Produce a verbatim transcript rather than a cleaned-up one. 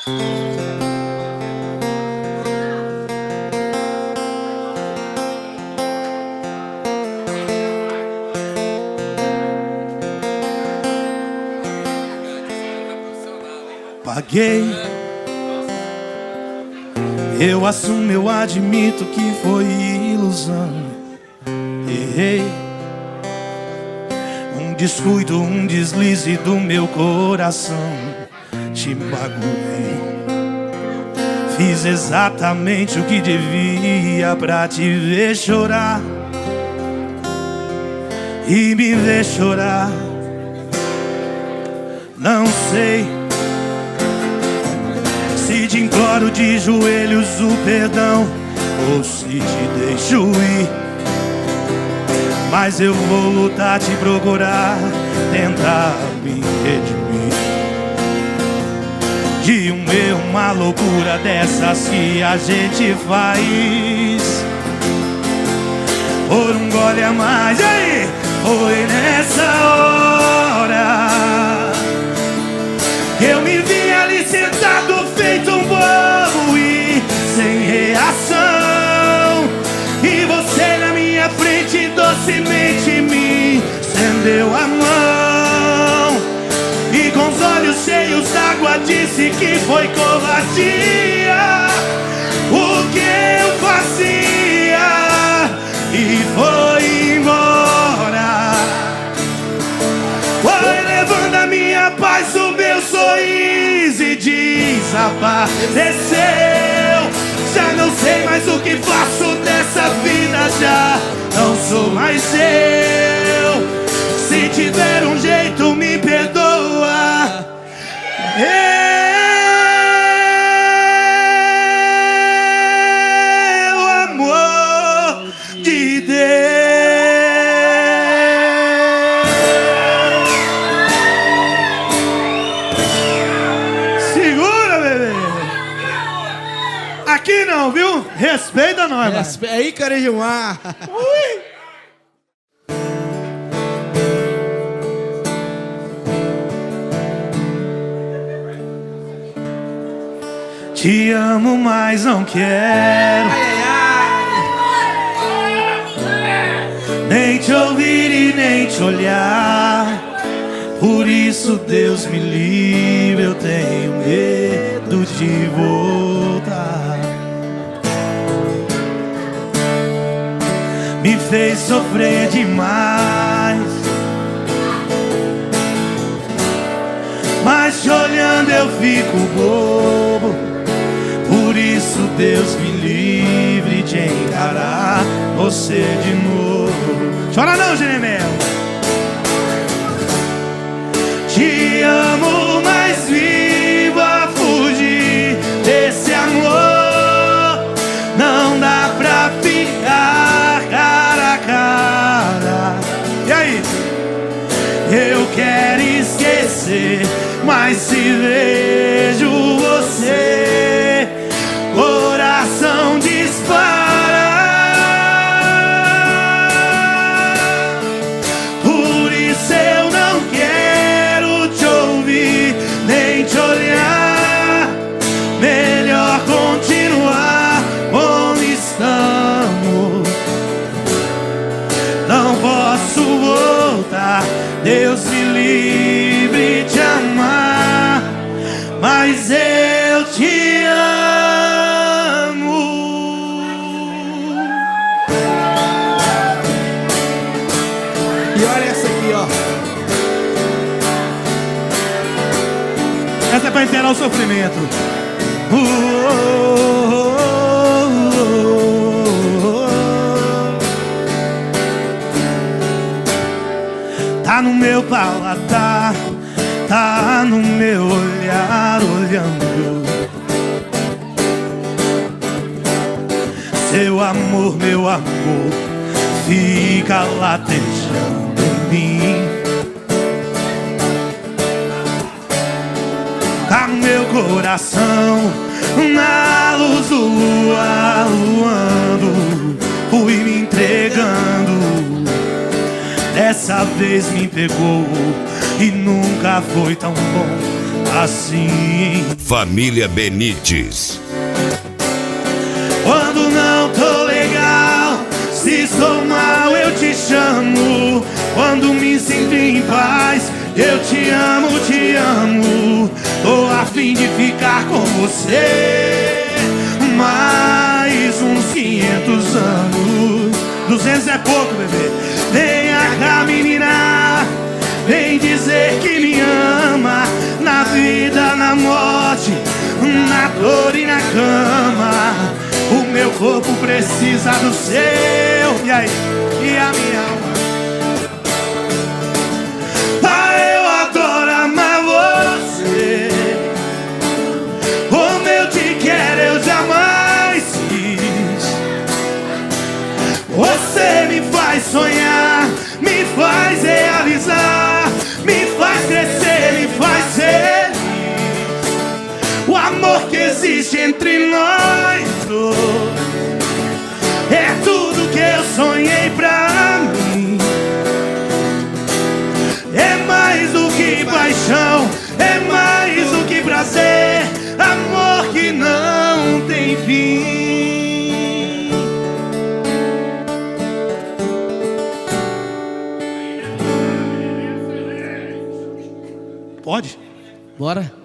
Paguei, eu assumo, eu admito que foi ilusão. Errei, um descuido, um deslize do meu coração. Te magoei, fiz exatamente o que devia pra te ver chorar e me ver chorar. Não sei se te imploro de joelhos o perdão ou se te deixo ir, mas eu vou lutar, te procurar, tentar me redimir de um erro, uma loucura dessas que a gente faz por um gole a mais. E aí, foi nessa hora que eu me vi ali sentado feito um bobo e sem reação, e você na minha frente docemente me estendeu a mão e com os olhos cheios d'água disse que foi covardia o que eu fazia, e foi embora. Foi levando a minha paz, o meu sorriso e desapareceu. Já não sei mais o que faço dessa vida, já não sou mais eu. Se tiver um jeito, me perdoa. Eu, amor de Deus. Aqui não, viu? Respeita nós, Respe... Aí, Carejumar. Ui! Te amo, mas não quero nem te ouvir e nem te olhar. Por isso, Deus me livre, eu tenho medo de voltar. Me fez sofrer demais, mas te olhando eu fico bobo. Por isso Deus me livre de encarar você de novo. Chora não, Jeremel. Te amo, mas vivo a fugir desse amor. Não dá pra ficar cara a cara. E aí? Eu quero esquecer, mas se vejo você, coração dispara. Por isso eu não quero te ouvir, nem te olhar. Melhor continuar onde estamos. Não posso voltar, Deus me livre de amar, mas eu te amo. E olha essa aqui, ó. Essa é pra enterrar o sofrimento. Uh, uh, uh, uh. Tá no meu paladar, tá no meu olhar olhando. Seu amor, meu amor, fica latejando em mim. Tá no meu coração, na luz do luar, luando, fui me entregando. Dessa vez me pegou e nunca foi tão bom assim. Família Benites. Quando não tô legal, se estou mal eu te chamo. Quando me sinto em paz, eu te amo, te amo. Tô a fim de ficar com você mais uns quinhentos anos. Duzentos é pouco, bebê. Vem cá, menina, vem dizer que me ama. Na vida, na morte, na dor e na cama. O meu corpo precisa do seu. E aí? E a minha alma? Ah, eu adoro amar você. Como eu te quero, eu jamais quis. Você me faz sonhar, me faz realizar, me faz crescer, me faz feliz. O amor que existe entre nós dois é tudo que eu sonhei pra mim. É mais do que paixão, é mais do que prazer. Amor que não tem fim. Pode? Bora.